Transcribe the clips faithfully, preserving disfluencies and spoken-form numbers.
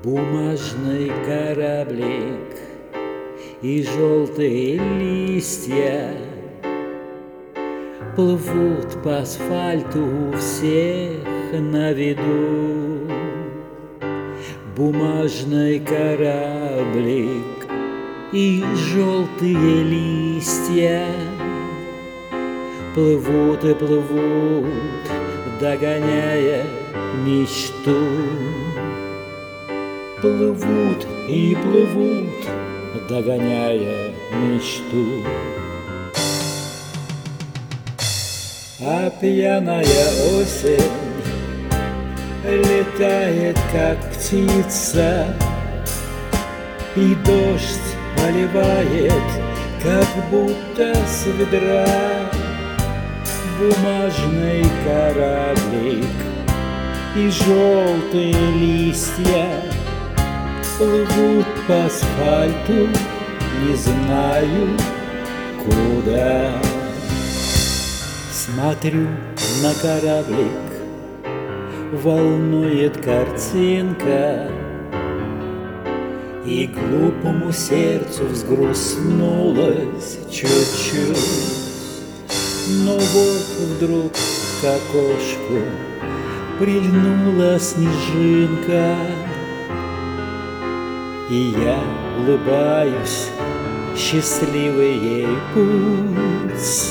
Бумажный кораблик и желтые листья плывут по асфальту у всех на виду. Бумажный кораблик и желтые листья плывут и плывут, догоняя мечту. Плывут и плывут, догоняя мечту. А пьяная осень летает, как птица, и дождь поливает, как будто с ведра. Бумажный кораблик и желтые листья плывут по асфальту, не знаю куда. Смотрю на кораблик, волнует картинка, и глупому сердцу взгрустнулось чуть-чуть. Но вот вдруг к окошку прильнула снежинка, и я улыбаюсь, счастливый ей путь.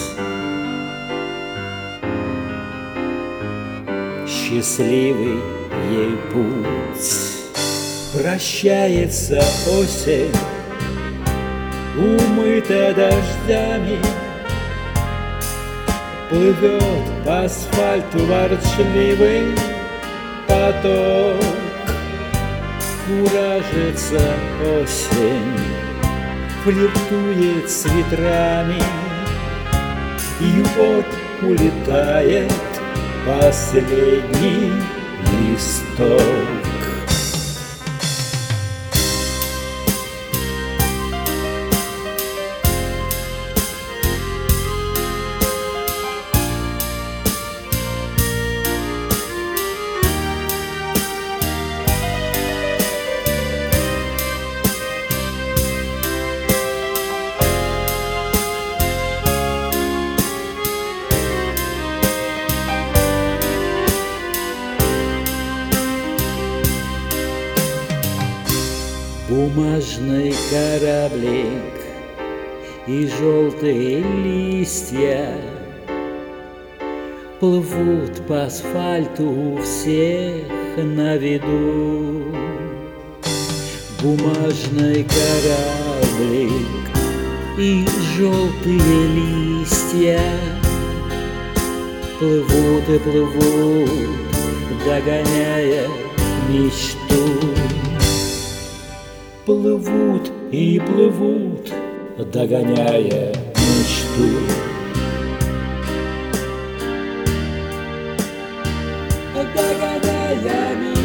Счастливый ей путь. Прощается осень, умыта дождями, плывет по асфальту ворчливый поток. Куражится осень, флиртует с ветрами, и вот улетает последний листок. Бумажный кораблик и желтые листья плывут по асфальту у всех на виду. Бумажный кораблик и желтые листья плывут и плывут, догоняя мечту. Плывут и плывут, догоняя мечту. Догоняя мечту.